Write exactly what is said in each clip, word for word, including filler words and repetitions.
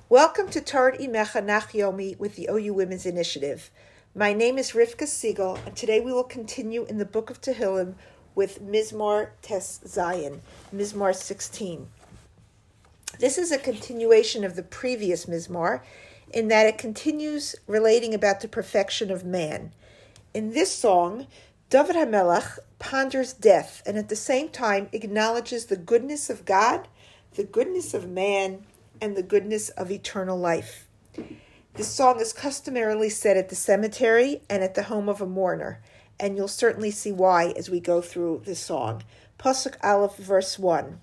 Welcome to Torah Imecha Nach Yomi with the O U Women's Initiative. My name is Rivka Siegel, and today we will continue in the Book of Tehillim with Mizmor Tes Zayin, Mizmor sixteen. This is a continuation of the previous Mizmor, in that it continues relating about the perfection of man. In this song, David HaMelech ponders death and at the same time acknowledges the goodness of God, the goodness of man, and the goodness of eternal life. This song is customarily said at the cemetery and at the home of a mourner, and you'll certainly see why as we go through this song. Pasuk Aleph, verse one.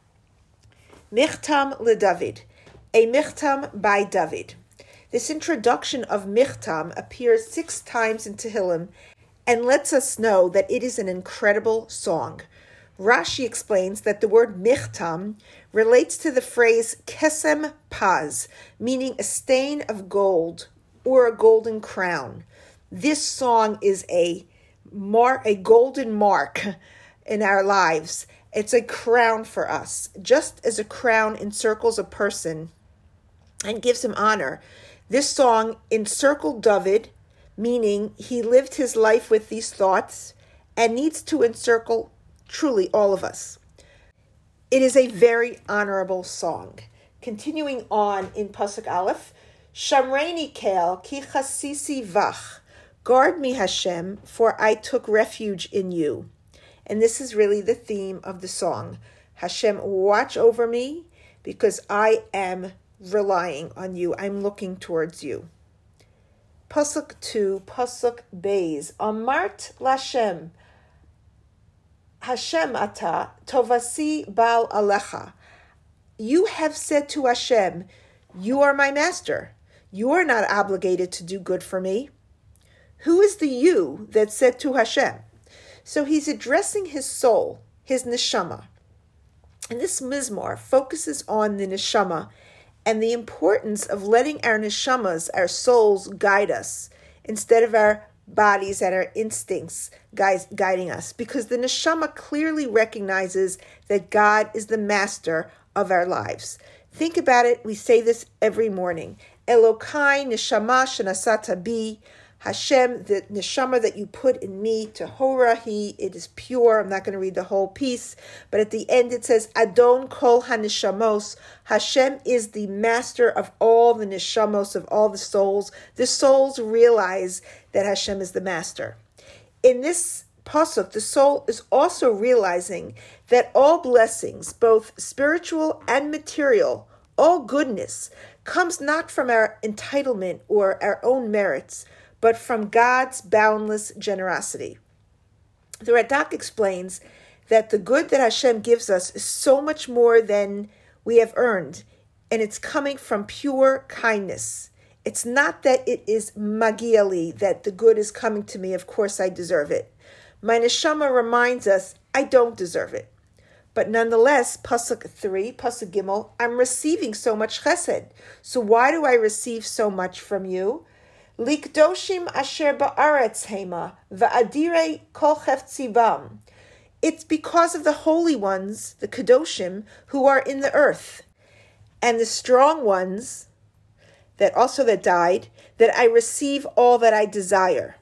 Michtam LeDavid, a Michtam by David. This introduction of Michtam appears six times in Tehillim and lets us know that it is an incredible song. Rashi explains that the word Michtam relates to the phrase kesem paz, meaning a stain of gold or a golden crown. This song is a mark, a golden mark in our lives. It's a crown for us. Just as a crown encircles a person and gives him honor, this song encircled David, meaning he lived his life with these thoughts and needs to encircle truly all of us. It is a very honorable song. Continuing on in Pasuk Aleph, Shamreini Kel ki chasisi vach, guard me Hashem, for I took refuge in you. And this is really the theme of the song. Hashem, watch over me, because I am relying on you. I'm looking towards you. Pasuk two, Pasuk Beis, Amart Lashem, Hashem ata tovasi bal alecha. You have said to Hashem, you are my master. You are not obligated to do good for me. Who is the you that said to Hashem? So he's addressing his soul, his neshama. And this mizmor focuses on the neshama and the importance of letting our neshamas, our souls, guide us instead of our bodies and our instincts guys guiding us, because the neshama clearly recognizes that God is the master of our lives. Think about it. We say this every morning. Elokai neshama shenasata bi. Hashem, the neshama that you put in me, Tehora hi, it is pure. I'm not going to read the whole piece, but at the end it says, Adon kol haneshamos. Hashem is the master of all the neshamos, of all the souls. The souls realize that Hashem is the master. In this pasuk, the soul is also realizing that all blessings, both spiritual and material, all goodness, comes not from our entitlement or our own merits, but from God's boundless generosity. The Radak explains that the good that Hashem gives us is so much more than we have earned, and it's coming from pure kindness. It's not that it is magiali, that the good is coming to me, of course I deserve it. My neshama reminds us, I don't deserve it. But nonetheless, Pasuk three, Pasuk Gimel, I'm receiving so much chesed. So why do I receive so much from you? Likdoshim asher ba'aretz hema va'adirei kol cheftzibam. It's because of the holy ones, the kadoshim, who are in the earth, and the strong ones that also that died, that I receive all that I desire.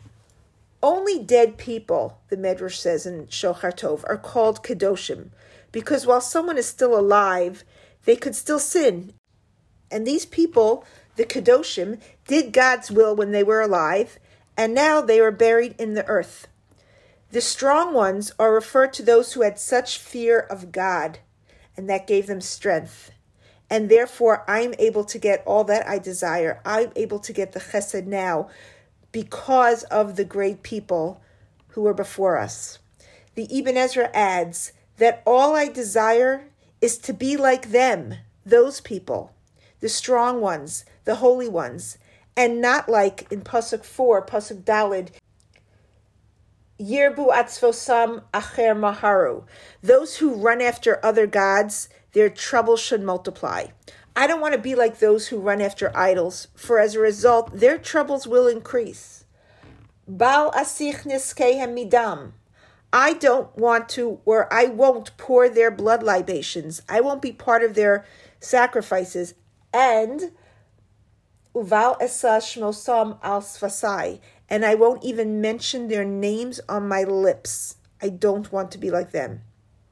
Only dead people, the Medrash says in Shochar Tov, are called kadoshim, because while someone is still alive, they could still sin. And these people, the kadoshim, did God's will when they were alive, and now they are buried in the earth. The strong ones are referred to those who had such fear of God, and that gave them strength. And therefore, I'm able to get all that I desire. I'm able to get the chesed now because of the great people who were before us. The Ibn Ezra adds that all I desire is to be like them, those people, the strong ones, the holy ones, and not like in Pasuk four, Pasuk Dalid, Yirbu atzvosam acher maharu. Those who run after other gods, their trouble should multiply. I don't want to be like those who run after idols, for as a result, their troubles will increase. Bal asich niskehem midam. I don't want to, or I won't pour their blood libations. I won't be part of their sacrifices. And Uval esa shmosam al sfasai, and I won't even mention their names on my lips. I don't want to be like them.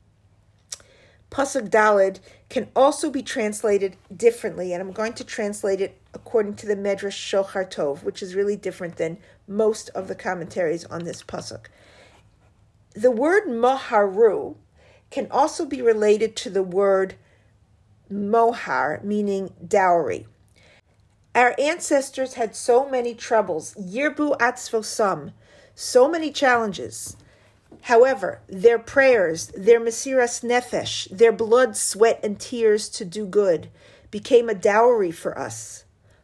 Pasuk Daled can also be translated differently, and I'm going to translate it according to the Medrash Shochar Tov, which is really different than most of the commentaries on this pasuk. The word moharu can also be related to the word mohar, meaning dowry. Our ancestors had so many troubles, yirbu atzvosam, so many challenges. However, their prayers, their mesiras nefesh, their blood, sweat, and tears to do good became a dowry for us.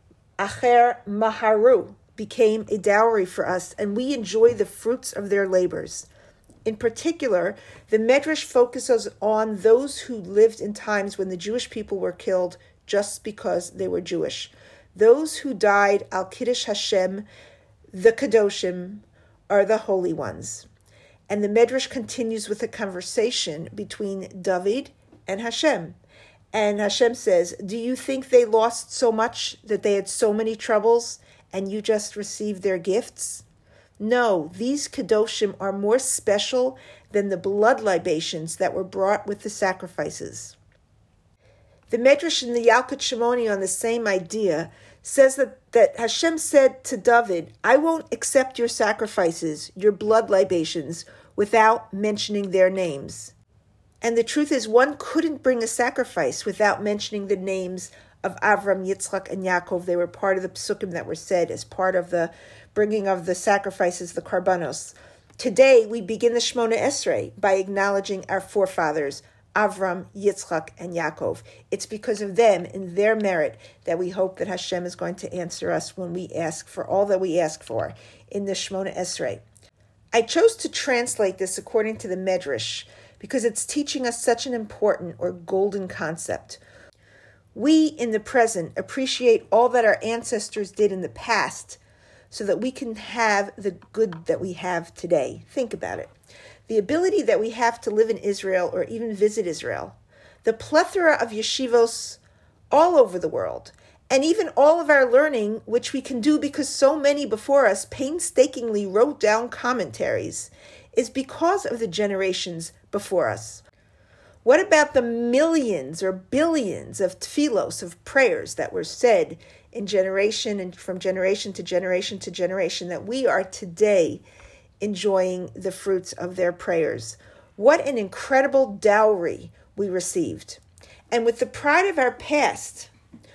Acher maharu became a dowry for us, and we enjoy the fruits of their labors. In particular, the Medrash focuses on those who lived in times when the Jewish people were killed just because they were Jewish. Those who died al Kiddush Hashem, the Kadoshim, are the holy ones. And the Medrash continues with a conversation between David and Hashem. And Hashem says, do you think they lost so much, that they had so many troubles, and you just received their gifts? No, these Kadoshim are more special than the blood libations that were brought with the sacrifices. The Medrash in the Yalkut Shimoni on the same idea says that, that Hashem said to David, I won't accept your sacrifices, your blood libations, without mentioning their names. And the truth is, one couldn't bring a sacrifice without mentioning the names of Avram, Yitzchak, and Yaakov. They were part of the psukim that were said as part of the bringing of the sacrifices, the karbanos. Today, we begin the Shmona Esrei by acknowledging our forefathers, Avram, Yitzchak, and Yaakov. It's because of them and their merit that we hope that Hashem is going to answer us when we ask for all that we ask for in the Shmona Esrei. I chose to translate this according to the Medrash because it's teaching us such an important or golden concept. We, in the present, appreciate all that our ancestors did in the past so that we can have the good that we have today. Think about it. The ability that we have to live in Israel or even visit Israel, the plethora of yeshivos all over the world, and even all of our learning, which we can do because so many before us painstakingly wrote down commentaries, is because of the generations before us. What about the millions or billions of tefillos, of prayers that were said in generation and from generation to generation to generation that we are today enjoying the fruits of their prayers? What an incredible dowry we received. And with the pride of our past,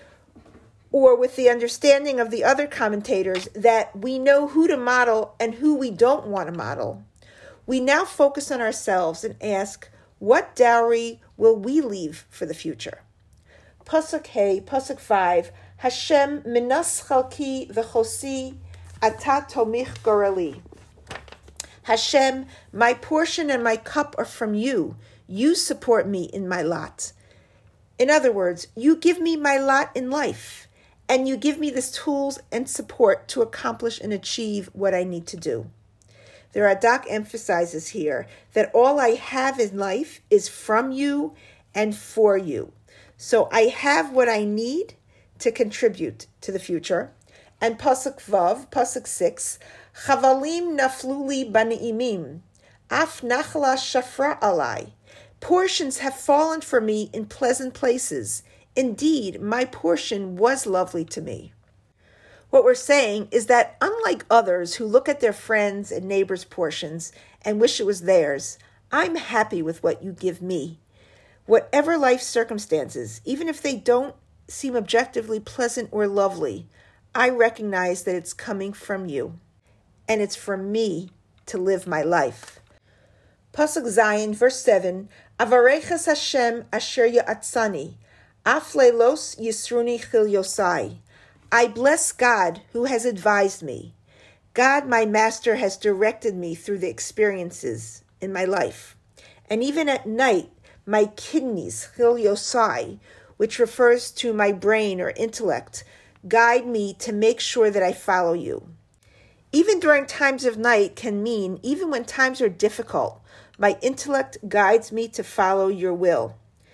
or with the understanding of the other commentators that we know who to model and who we don't want to model, we now focus on ourselves and ask, what dowry will we leave for the future? Pasuk Hey, Pasuk five, Hashem minas chalki v'chosi ata tomich gorali. Hashem, my portion and my cup are from you. You support me in my lot. In other words, you give me my lot in life, and you give me the tools and support to accomplish and achieve what I need to do. The Radak emphasizes here that all I have in life is from you and for you. So I have what I need to contribute to the future. And Pasuk Vav, Pasuk six, Chavalim nafluli bani'imim, af nachla shafra alai. Portions have fallen for me in pleasant places. Indeed, my portion was lovely to me. What we're saying is that unlike others who look at their friends' and neighbors' portions and wish it was theirs, I'm happy with what you give me. Whatever life circumstances, even if they don't seem objectively pleasant or lovely, I recognize that it's coming from you, and it's for me to live my life. Pasuk Zayin, verse seven, Avareches Hashem asher ya'atzani, af leilos yisruni chil yosai. I bless God who has advised me. God, my master, has directed me through the experiences in my life. And even at night, my kidneys, chil yosai, which refers to my brain or intellect, guide me to make sure that I follow you. Even during times of night can mean, even when times are difficult, my intellect guides me to follow your will.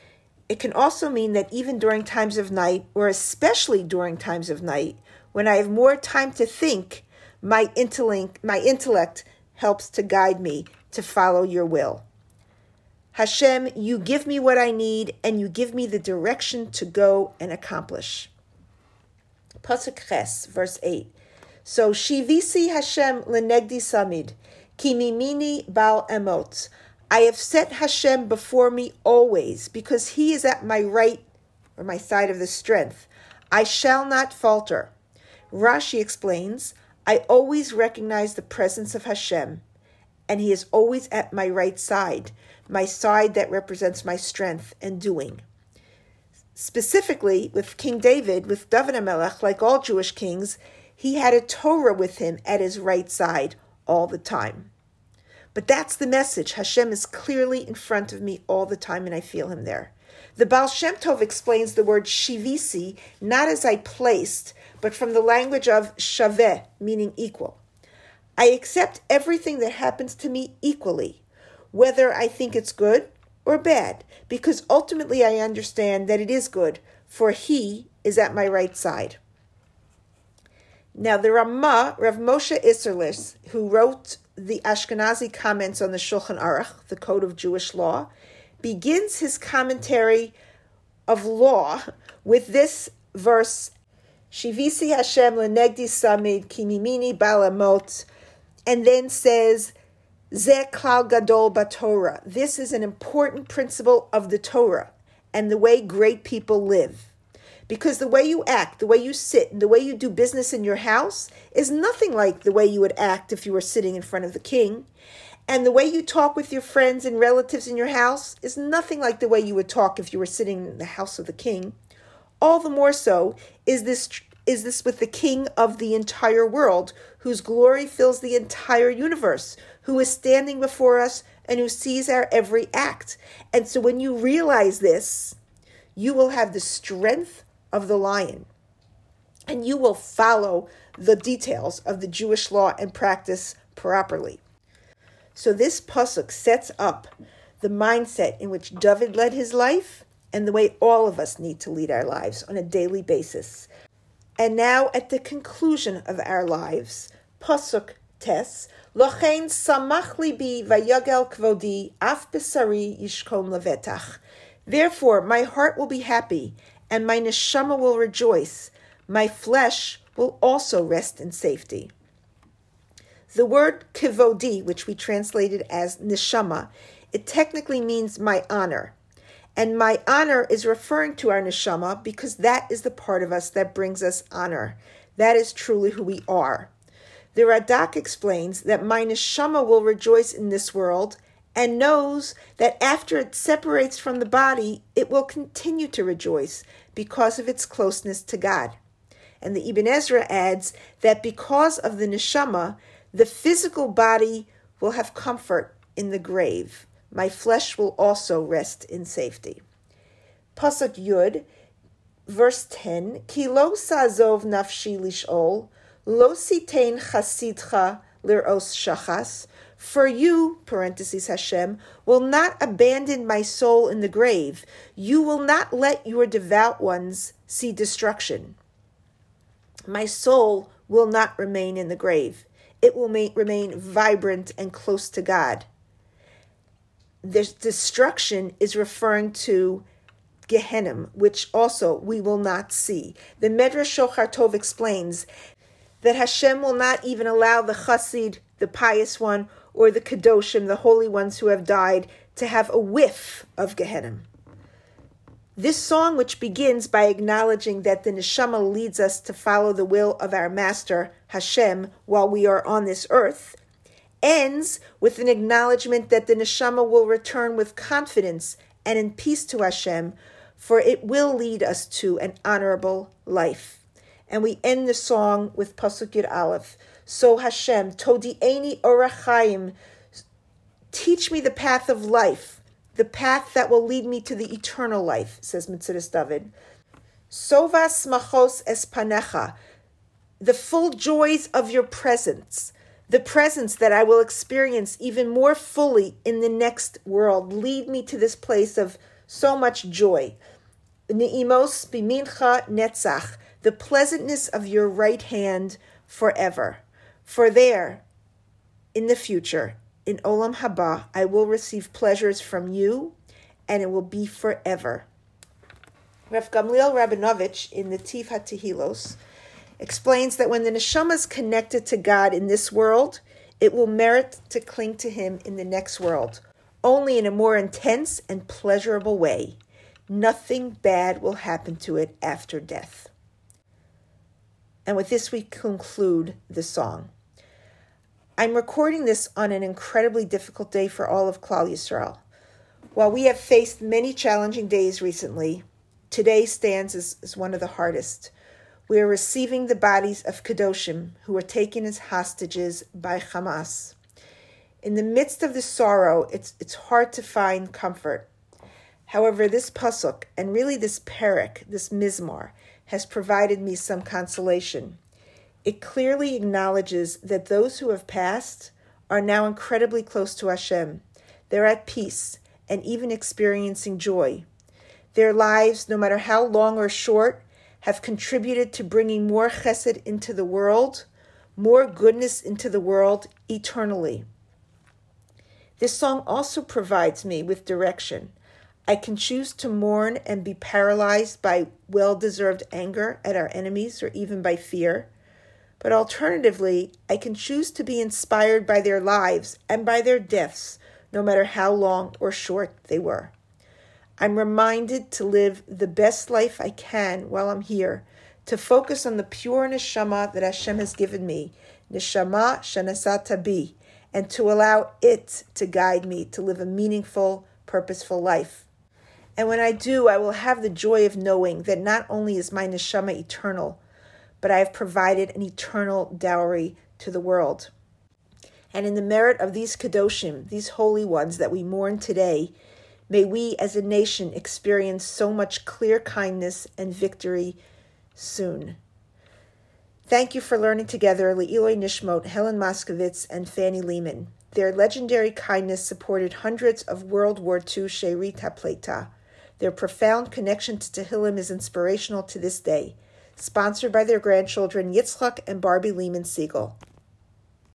It can also mean that even during times of night, or especially during times of night, when I have more time to think, my intellect, my intellect helps to guide me to follow your will. Hashem, you give me what I need, and you give me the direction to go and accomplish. Pasuk Ches, verse eight. So, Shivisi Hashem lenegdi samid, ki mimini bal emot. I have set Hashem before me always, because he is at my right, or my side of the strength. I shall not falter. Rashi explains, I always recognize the presence of Hashem, and he is always at my right side, my side that represents my strength and doing. Specifically, with King David, with David HaMelech, like all Jewish kings, he had a Torah with him at his right side all the time. But that's the message. Hashem is clearly in front of me all the time, and I feel him there. The Baal Shem Tov explains the word shivisi not as I placed, but from the language of shaveh, meaning equal. I accept everything that happens to me equally, whether I think it's good or bad, because ultimately I understand that it is good, for he is at my right side. Now the Ramah, Rav Moshe Isserlis, who wrote the Ashkenazi comments on the Shulchan Aruch, the Code of Jewish Law, begins his commentary of law with this verse, Shivisi Hashem lenegdi samid ki mimini balamot, and then says, Zeh klal gadol baTorah. This is an important principle of the Torah and the way great people live. Because the way you act, the way you sit, and the way you do business in your house is nothing like the way you would act if you were sitting in front of the king. And the way you talk with your friends and relatives in your house is nothing like the way you would talk if you were sitting in the house of the king. All the more so is this is this with the king of the entire world, whose glory fills the entire universe, who is standing before us and who sees our every act. And so when you realize this, you will have the strength of the lion, and you will follow the details of the Jewish law and practice properly. So this pasuk sets up the mindset in which David led his life and the way all of us need to lead our lives on a daily basis. And now at the conclusion of our lives, pasuk tes, Lochein samach libi vayagel kvodi af besari yishkom levetach. Therefore my heart will be happy, and my neshama will rejoice. My flesh will also rest in safety. The word kivodi, which we translated as neshama, it technically means my honor. And my honor is referring to our neshama because that is the part of us that brings us honor. That is truly who we are. The Radak explains that my neshama will rejoice in this world and knows that after it separates from the body, it will continue to rejoice because of its closeness to God. And the Ibn Ezra adds that because of the neshama, the physical body will have comfort in the grave. My flesh will also rest in safety. Pasuk Yud, verse ten, Ki lo sa'azov nafshi lish'ol, lo sitein chasidcha lir'os shachas. For you, parentheses Hashem, will not abandon my soul in the grave. You will not let your devout ones see destruction. My soul will not remain in the grave. It will ma- remain vibrant and close to God. This destruction is referring to Gehenna, which also we will not see. The Medrash Shochar Tov explains that Hashem will not even allow the Chassid, the pious one, or the Kedoshim, the holy ones who have died, to have a whiff of Gehenna. This song, which begins by acknowledging that the neshama leads us to follow the will of our master, Hashem, while we are on this earth, ends with an acknowledgement that the neshama will return with confidence and in peace to Hashem, for it will lead us to an honorable life. And we end the song with Pasuk Yud Aleph. So Hashem, Todi'eni Orach Chaim, teach me the path of life, the path that will lead me to the eternal life, says Metzudas David. Sovas machos es panecha, the full joys of your presence, the presence that I will experience even more fully in the next world. Lead me to this place of so much joy. Ne'imos bimincha netzach, the pleasantness of your right hand forever. For there, in the future, in Olam Haba, I will receive pleasures from you, and it will be forever. Rav Gamliel Rabinovich, in the Tiv HaTehilos, explains that when the neshama is connected to God in this world, it will merit to cling to him in the next world, only in a more intense and pleasurable way. Nothing bad will happen to it after death. And with this we conclude the song. I'm recording this on an incredibly difficult day for all of Klal Yisrael. While we have faced many challenging days recently, today stands as, as one of the hardest. We are receiving the bodies of Kedoshim who were taken as hostages by Hamas. In the midst of the sorrow, it's it's hard to find comfort. However, this pasuk, and really this perek, this mizmor, has provided me some consolation. It clearly acknowledges that those who have passed are now incredibly close to Hashem. They're at peace and even experiencing joy. Their lives, no matter how long or short, have contributed to bringing more chesed into the world, more goodness into the world eternally. This song also provides me with direction. I can choose to mourn and be paralyzed by well-deserved anger at our enemies or even by fear. But alternatively, I can choose to be inspired by their lives and by their deaths, no matter how long or short they were. I'm reminded to live the best life I can while I'm here, to focus on the pure neshama that Hashem has given me, neshama shenasat bi, and to allow it to guide me to live a meaningful, purposeful life. And when I do, I will have the joy of knowing that not only is my neshama eternal, but I have provided an eternal dowry to the world. And in the merit of these Kedoshim, these holy ones that we mourn today, may we as a nation experience so much clear kindness and victory soon. Thank you for learning together Le'iloi Nishmot, Helen Moskowitz, and Fanny Lehman. Their legendary kindness supported hundreds of World War Two She'erit HaPleita. Their profound connection to Tehillim is inspirational to this day. Sponsored by their grandchildren Yitzchak and Barbie Lehman Siegel.